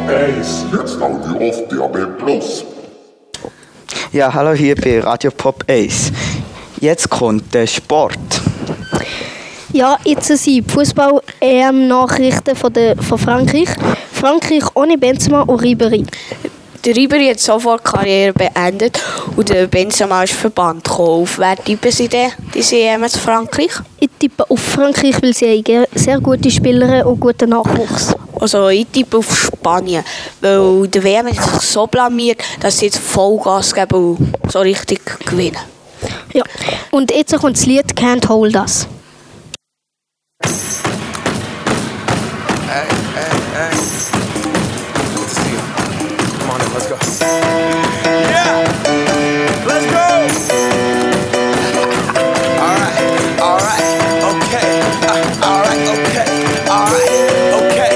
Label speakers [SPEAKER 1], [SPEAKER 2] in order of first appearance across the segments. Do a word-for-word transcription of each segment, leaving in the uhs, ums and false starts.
[SPEAKER 1] eins, jetzt Audio auf D A B Plus.
[SPEAKER 2] Ja, hallo hier bei Radio Pop eins. Jetzt kommt der Sport.
[SPEAKER 3] Ja, jetzt sind die Fußball-E M-Nachrichten von, der, von Frankreich. Frankreich ohne Benzema und Ribéry.
[SPEAKER 4] Der Ribéry hat sofort die Karriere beendet und der Benzema ist verbannt gekommen. Auf wer tippen Sie denn diese E M zu Frankreich?
[SPEAKER 3] Ich tippe auf Frankreich, weil sie haben sehr gute Spieler und guten Nachwuchs.
[SPEAKER 4] Also ich tippe auf Spanien, weil der W M hat sich so blamiert, dass sie jetzt Vollgas geben und so richtig gewinnen.
[SPEAKER 3] Ja, und jetzt kommt das Lied «Can't Hold Us».
[SPEAKER 5] Hey, hey, hey. Good to see you. Come on in, let's go. Yeah! Let's go! Alright, alright, okay. Uh, alright, okay. Alright, okay.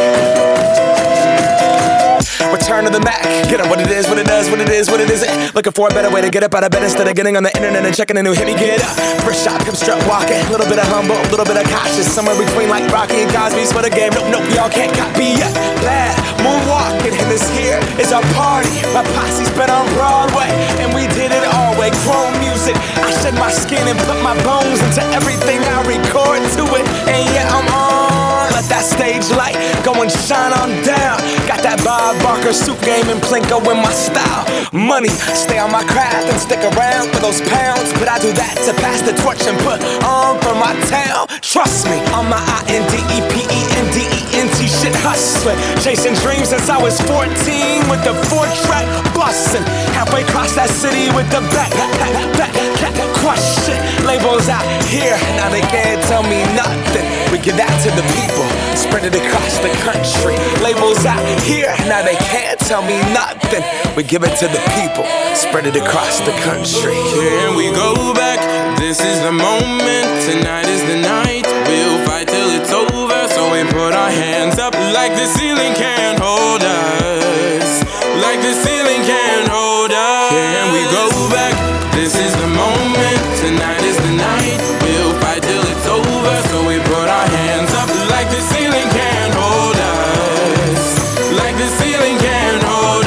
[SPEAKER 5] Return to the Mac. Get up what it is, what it does, what it is, what it isn't. Looking for a better way to get up out of bed instead of getting on the internet and checking a new hit. Me get up. First shot, come strut walking. A little bit of humble, a little bit of cautious. Somewhere between like Rocky and Cosby's for the game. Nope, nope, y'all can't copy yet. Glad moonwalking, and this here is our party. My posse's been on Broadway, and we did it all way. Chrome music. I shed my skin and put my bones into everything I record to it. And yeah, I'm on. Let that stage light go and shine on down. Got that Bob Barker suit game and Plinko in my style. Money, stay on my craft and stick around for those pounds. But I do that to pass the torch and put on for my town. Trust me, on my I N D E P E N D E N T shit hustling. Chasing dreams since I was fourteen with the four-track bustin'. Halfway across that city with the back, back, back, back, crush it. Labels out here, now they can't tell me nothing. We give that to the people, spread it across the country. Labels out here, now they can't tell me nothing. We give it to the people, spread it across the country.
[SPEAKER 6] Here we go back, this is the moment. Tonight is the night, we'll fight till it's over. So we put our hands up like the ceiling can't hold us. Like the ceiling can't hold us. Here we go back, this is the moment. Tonight is the night, we'll fight till it's over. So we put our hands up like the ceiling can't hold us. Like the ceiling can't hold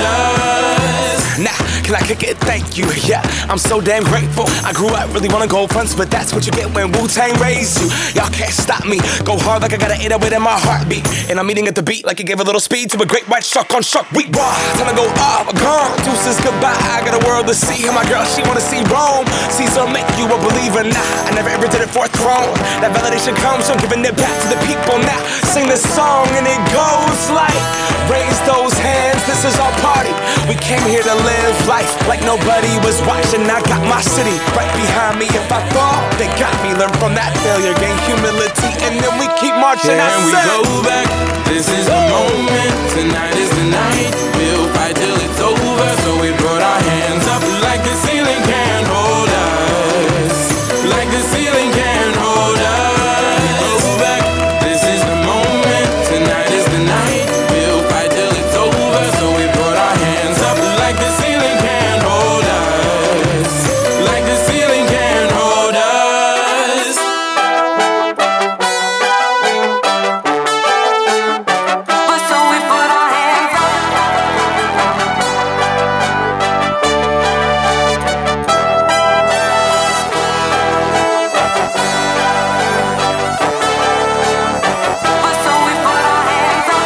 [SPEAKER 6] us.
[SPEAKER 5] Nah, can I kick it? Thank you, yeah, I'm so damn grateful. I grew up really wanna go fronts, but that's what you get when Wu-Tang raised you. Y'all can't stop me, go hard like I got an eight oh eight in my heartbeat. And I'm eating at the beat like it gave a little speed to a great white shark on shark week. Raw, time to go off, gone, deuces goodbye. I got a world to see, and my girl, she wanna see Rome. Caesar make you a believer, nah, I never ever did it for a throne. That validation comes from giving it back to the people. Now, sing this song and it goes like, raise those hands, this is our party. We came here to live life like nobody was watching. I got my city right behind me. If I fall, they got me. Learn from that failure, gain humility, and then we keep marching.
[SPEAKER 6] Can
[SPEAKER 5] I
[SPEAKER 6] we
[SPEAKER 5] said,
[SPEAKER 6] go back? This is the moment. Tonight is the night. We'll fight till it's over. So we put our hands up like the ceiling can't hold us. Like the ceiling can't hold us. Go back. This is the moment. Tonight is the night. We'll fight till it's over. So we put our hands up like the ceiling can't hold us. Like the ceiling can't hold us.
[SPEAKER 7] So we put our hands up. So we put our hands up.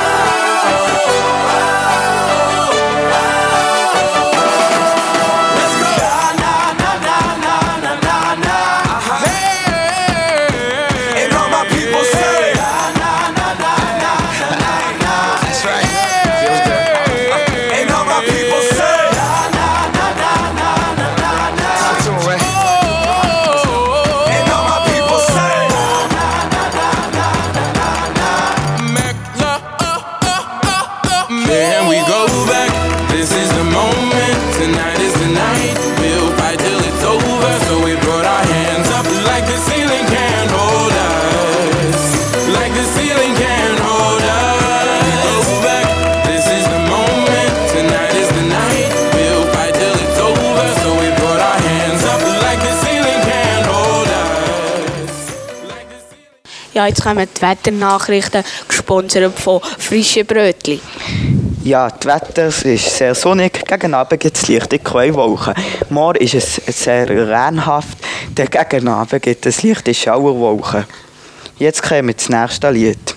[SPEAKER 5] let's go. Nah, nah, nah, nah, nah, nah, nah, nah. Hey, and all my people say, nah, nah, nah, nah, nah, nah, nah. That's right. Feels good. And all my people say, nah, nah, nah, nah, nah, nah, nah, nah. Talk to 'em, Ray. And all my people say, nah, nah, nah, nah, nah, nah, nah.
[SPEAKER 6] Make love, oh, oh, oh, oh. Can we go back? This is the moment. Tonight is the night. We'll fight till it's over. So we put our hands up like the ceiling can't hold us. Like the ceiling can't hold us. Go back. This is the moment. Tonight is the night. We'll fight till it's over. So we put our hands up like the ceiling can't hold us. Like the ceiling.
[SPEAKER 4] Ja, jetzt kommen die Wetternachrichten, gesponsert von Frische Brötli.
[SPEAKER 2] Ja, das Wetter ist sehr sonnig, gegen Abend gibt es leichte Quellwolken. Morgen ist es sehr reinhaft, dann gegen Abend gibt es leichte Schauerwolken. Jetzt kommen wir das nächste Lied.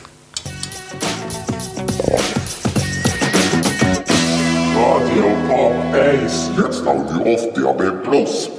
[SPEAKER 1] Radio Pop Ace, jetzt Audio auf D A B Plus.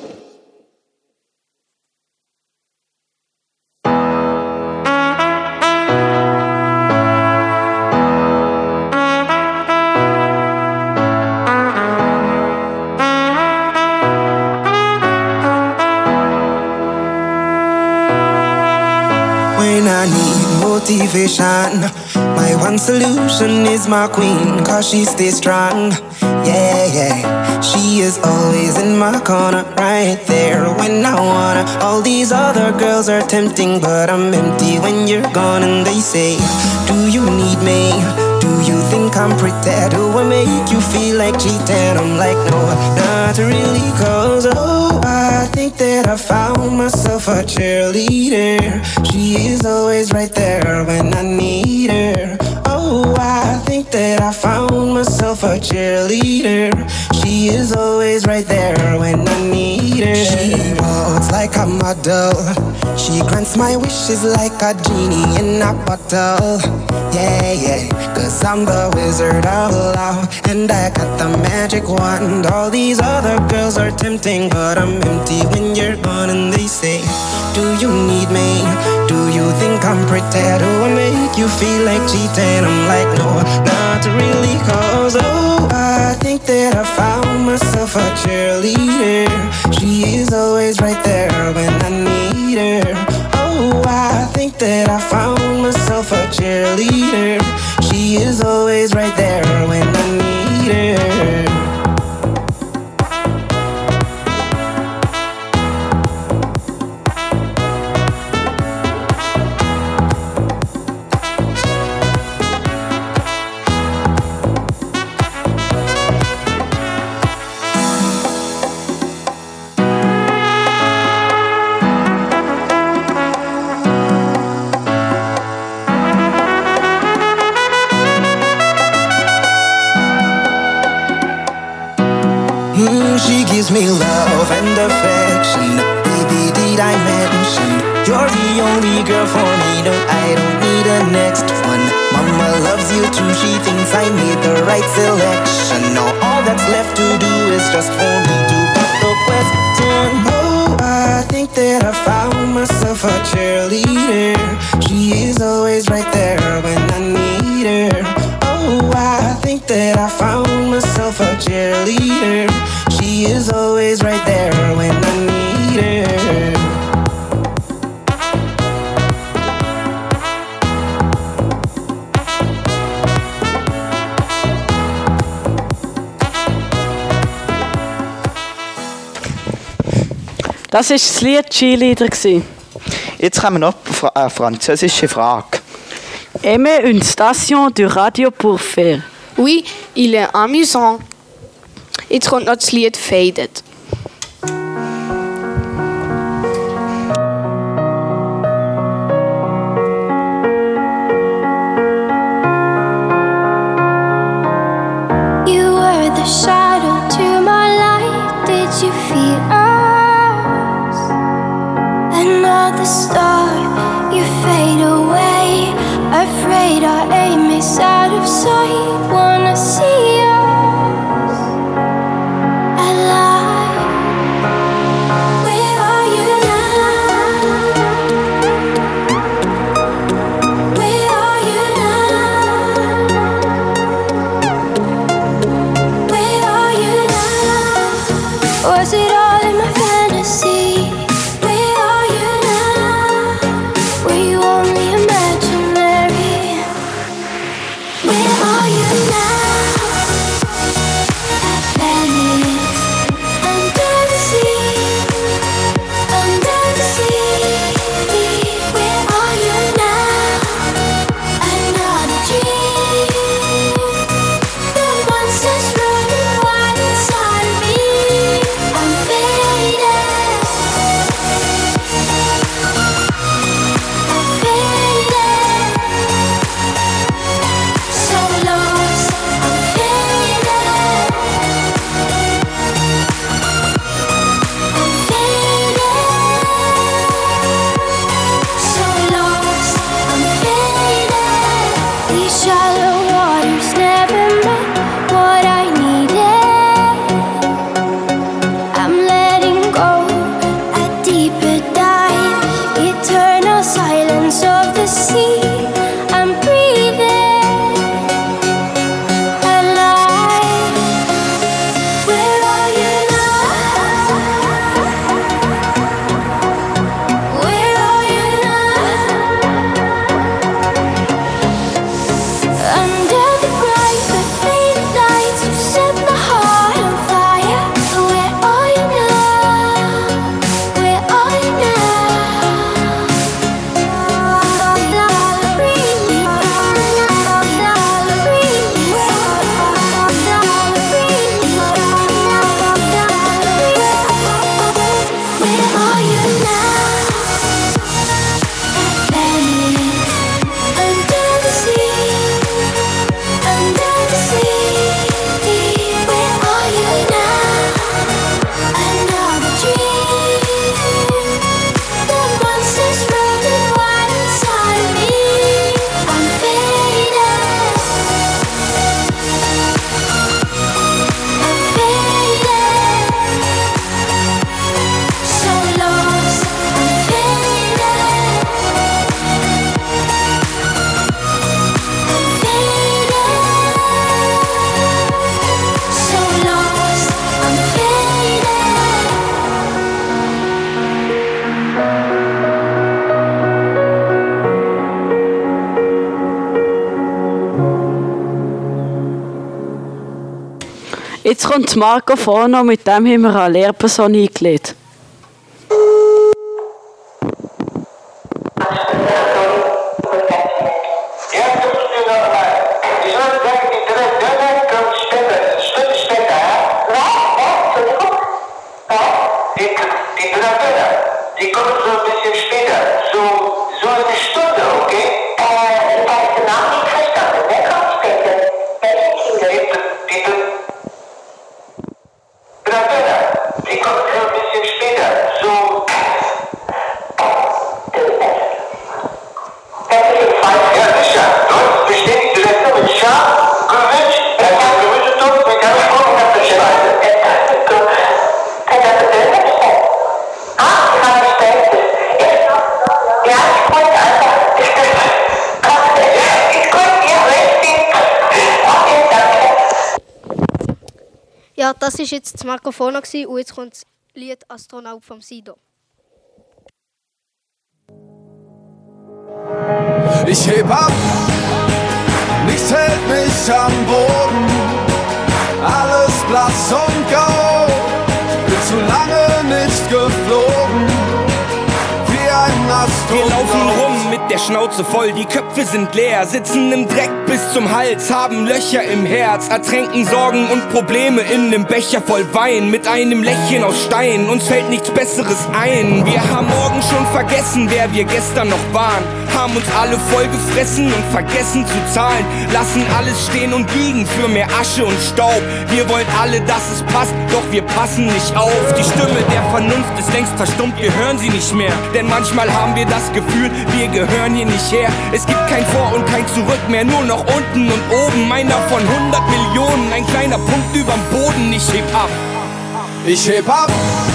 [SPEAKER 8] When I need motivation, my one solution is my queen, cause she stays strong. Yeah, yeah, she is always in my corner, right there when I wanna. All these other girls are tempting, but I'm empty when you're gone. And they say, do you need me? Do you think I'm pretty? Do I make you feel like cheating? I'm like, no, not really, cause oh, I think that I found myself a cheerleader. She is always right there when I need her. Oh, I think that I found myself a cheerleader. She is always right there when I need her. She walks like a model. She grants my wishes like a genie in a bottle. Yeah, yeah, cause I'm the wizard of love, and I got the magic wand. All these other girls are tempting, but I'm empty when you're gone. And they say, do you need me? Do you think I'm pretty? Do I make you feel like cheating? I'm like, no, not really, cause oh, I think that I found myself a cheerleader. She is always right there when I need her. Oh, I think that I found myself a cheerleader. She is always right there when I need her. She gives me love and affection. Baby, did I mention you're the only girl for me? No, I don't need a next one. Mama loves you too. She thinks I made the right selection. Now all that's left to do is just for me to put the question. Oh, I think that I found myself a cheerleader. She is always right there when I need her. Oh, I think that I found myself a cheerleader. She is always right there when I need her.
[SPEAKER 9] Das war das Lied Cheerleader.
[SPEAKER 2] Jetzt kommen wir noch eine französische Frage.
[SPEAKER 9] Aimez une station de radio pour faire.
[SPEAKER 4] Oui, il est amusant. Jetzt kommt noch das Lied Faded.
[SPEAKER 10] You were the shadow to my light. Did you feel us? Another star, you fade away. Afraid our aim is out of sight. Wanna see us alive.
[SPEAKER 9] Jetzt kommt Marco vorne, mit dem haben wir eine Lehrperson eingeladen.
[SPEAKER 11] Die kommt so ein bisschen später, so, so eine Stunde, okay? Äh, ich habe den Namen nicht verstanden. Wer kommt später? Welche Kinder? Die, die, Dragana, die kommt so ein bisschen später, so... Ja, sicher. Dort besteht die Toilette mit Schaf, Gewürz, äh, Gemüsetopf mit einer Sprungkappenschweine.
[SPEAKER 3] Ja, das war jetzt das Marco-Fono und jetzt kommt das Lied Astronaut vom Sido.
[SPEAKER 12] Ich heb ab, nichts hält mich am Boden, alles blass und grau, bin zu lange nicht geflogen, wie ein Astronaut.
[SPEAKER 5] Wir laufen rum mit der Schnauze voll, die Köpfe sind leer, sitzen im Dreck bis zum Hals, haben Löcher im Herz, ertränken Sorgen und Probleme in nem Becher voll Wein, mit einem Lächeln aus Stein, uns fällt nichts Besseres ein. Wir haben morgen schon vergessen, wer wir gestern noch waren, haben uns alle voll gefressen und vergessen zu zahlen, lassen alles stehen und liegen für mehr Asche und Staub. Wir wollen alle, dass es passt, doch wir passen nicht auf. Die Stimme der Vernunft ist längst verstummt, wir hören sie nicht mehr, denn manchmal haben wir das Gefühl, wir gehören hier nicht her. Es gibt kein Vor und kein Zurück mehr, nur noch unten und oben. Meiner von hundert Millionen, ein kleiner Punkt überm Boden. Ich heb ab.
[SPEAKER 12] Ich heb ab,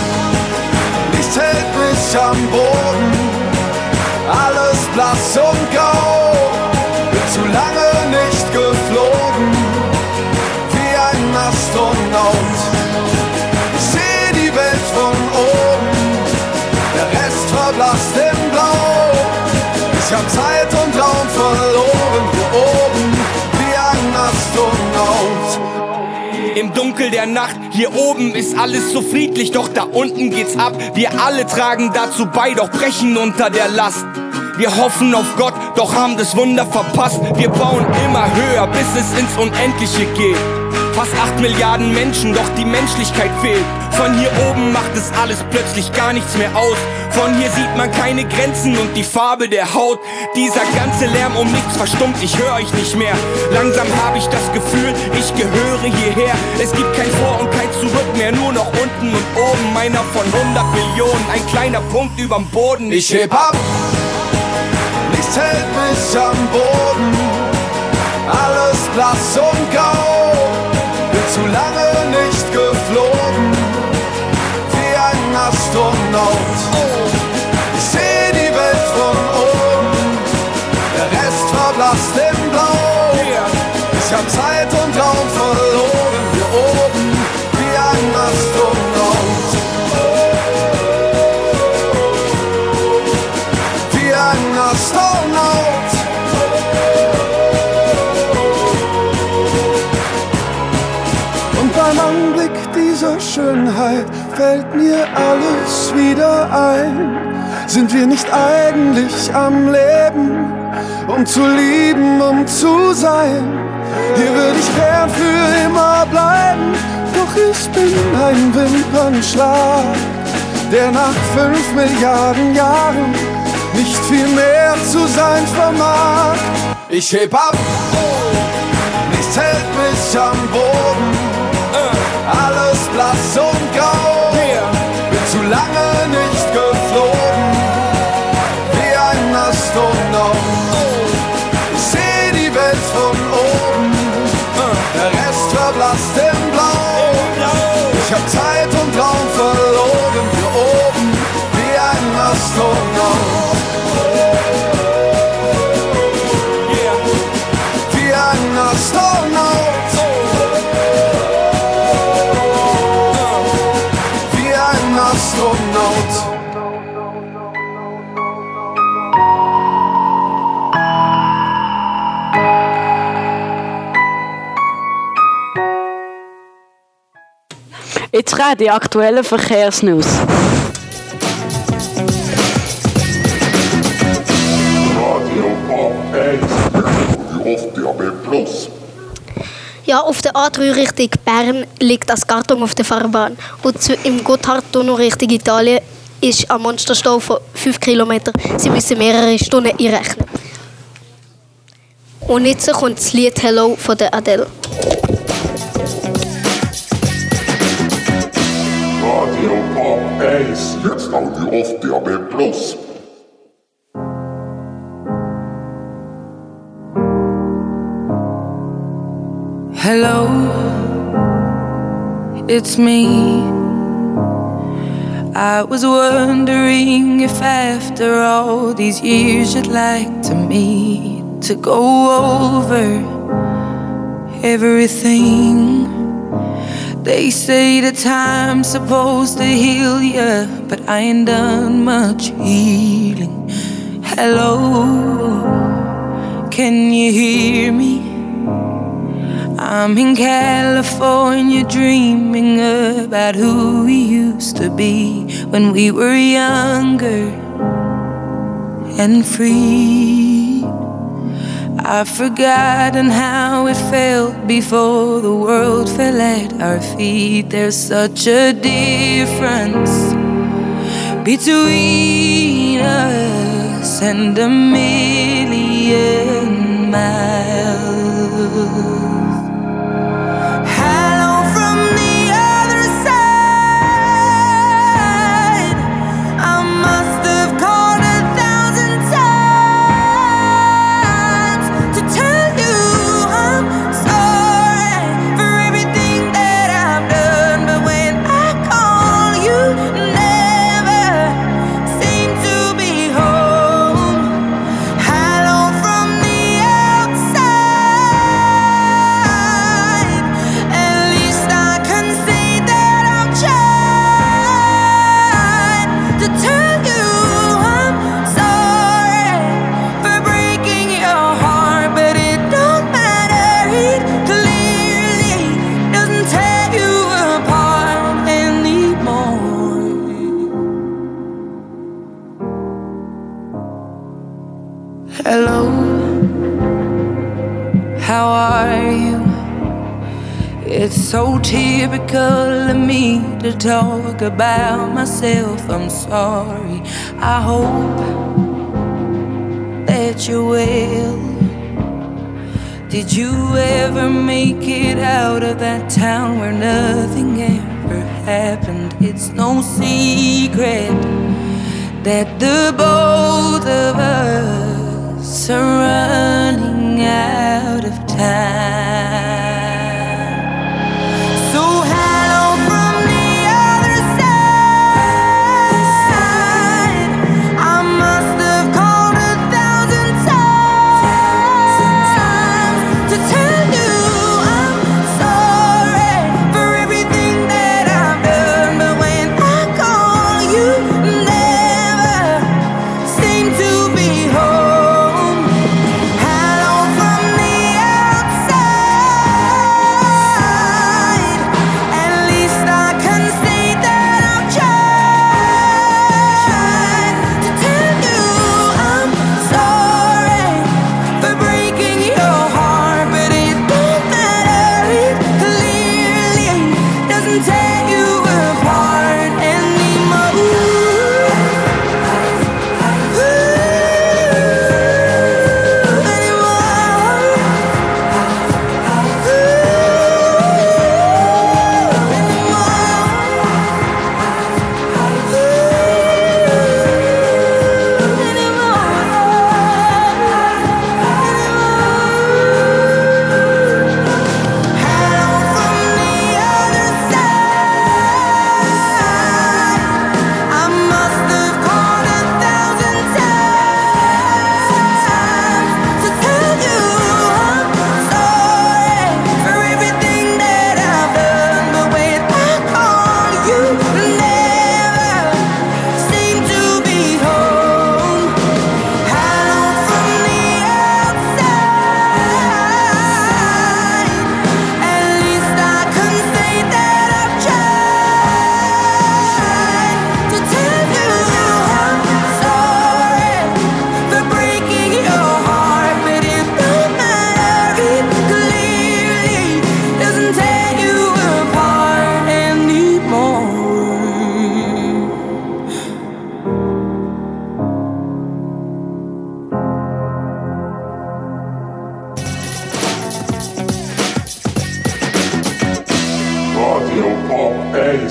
[SPEAKER 12] nichts hält mich am Boden, alles blass und grau, bin zu lange nicht geflogen, wie ein Astronaut. Ich seh die Welt von oben, der Rest verblasst in Blau. Ich hab Zeit und Raum verloren, hier oben, wie ein Astronaut.
[SPEAKER 5] Im Dunkel der Nacht, hier oben ist alles so friedlich, doch da unten geht's ab. Wir alle tragen dazu bei, doch brechen unter der Last. Wir hoffen auf Gott, doch haben das Wunder verpasst. Wir bauen immer höher, bis es ins Unendliche geht. Fast acht Milliarden Menschen, doch die Menschlichkeit fehlt. Von hier oben macht es alles plötzlich gar nichts mehr aus. Von hier sieht man keine Grenzen und die Farbe der Haut. Dieser ganze Lärm um nichts verstummt, ich höre euch nicht mehr. Langsam habe ich das Gefühl, ich gehöre hierher. Es gibt kein Vor und kein Zurück mehr, nur noch unten und oben. Meiner von hundert Millionen, ein kleiner Punkt überm Boden.
[SPEAKER 12] Ich heb ab, nichts hält mich am Boden, alles blass und grau, bin zu lange nicht geflogen, wie ein Astronaut. Ich seh die Welt von oben, der Rest verblasst in Blau. Ich hab Zeit und Raum verloren, hier oben, wie ein Astronaut. Wie ein Astronaut. Und beim Anblick dieser Schönheit fällt mir alles wieder ein. Sind wir nicht eigentlich am Leben, um zu lieben, um zu sein? Hier würde ich gern für immer bleiben, doch ich bin ein Wimpernschlag, der nach fünf Milliarden Jahren nicht viel mehr zu sein vermag. Ich heb ab, nichts hält mich am Boden, alles blass und grau, bin zu lange nicht geflogen, wie ein Astronaut. Ich seh die Welt von oben, der Rest verblasst in Blau. Ich hab Zeit und Raum verloren, hier oben, wie ein Astronaut. Wie ein Astronaut.
[SPEAKER 9] Jetzt rein die aktuellen Verkehrsnews.
[SPEAKER 1] Radio Pop eins, auf D A B Plus.
[SPEAKER 3] Ja, auf der A drei Richtung Bern liegt das Karton auf der Fahrbahn. Und zu- im Gotthardtunnel Richtung Italien ist ein Monsterstau von fünf Kilometern. Sie müssen mehrere Stunden einrechnen. Und jetzt kommt das Lied «Hello» von der Adele.
[SPEAKER 1] Radio Pop eins, jetzt Audio auf D A B Plus.
[SPEAKER 13] Hello, it's me. I was wondering if after all these years you'd like to meet to go over everything. They say the time's supposed to heal ya, but I ain't done much healing. Hello, can you hear me? I'm in California dreaming about who we used to be when we were younger and free. I've forgotten how it felt before the world fell at our feet. There's such a difference between us and a million miles. Hello from the other side. I must have called a thousand times to tell you I'm sorry for everything that I've done. But when I call, you never seem to be home. Hello from the outside. At least I can say that I've tried to tell you I'm sorry for breaking your heart, but it don't matter. It clearly doesn't tear you apart anymore. Hello, how are you? It's so typical of me to talk about myself. I'm sorry. I hope that you're well. Did you ever make it out of that town where nothing ever happened? It's no secret that the both of us are running out of time. So hello from the other side. I must have called a thousand times to tell you I'm sorry for everything that I've done. But when I call, you never seem to be home. Hello from the outside.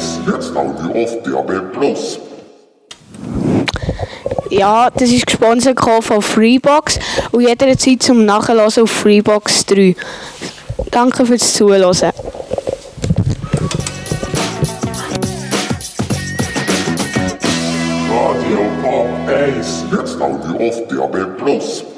[SPEAKER 1] eins, jetzt Audio auf D A B Plus.
[SPEAKER 4] Ja, das ist gesponsert von Freebox und jederzeit zum Nachhören auf Freebox drei. Danke fürs Zuhören.
[SPEAKER 1] Radio Pop eins, jetzt Audio auf D A B Plus.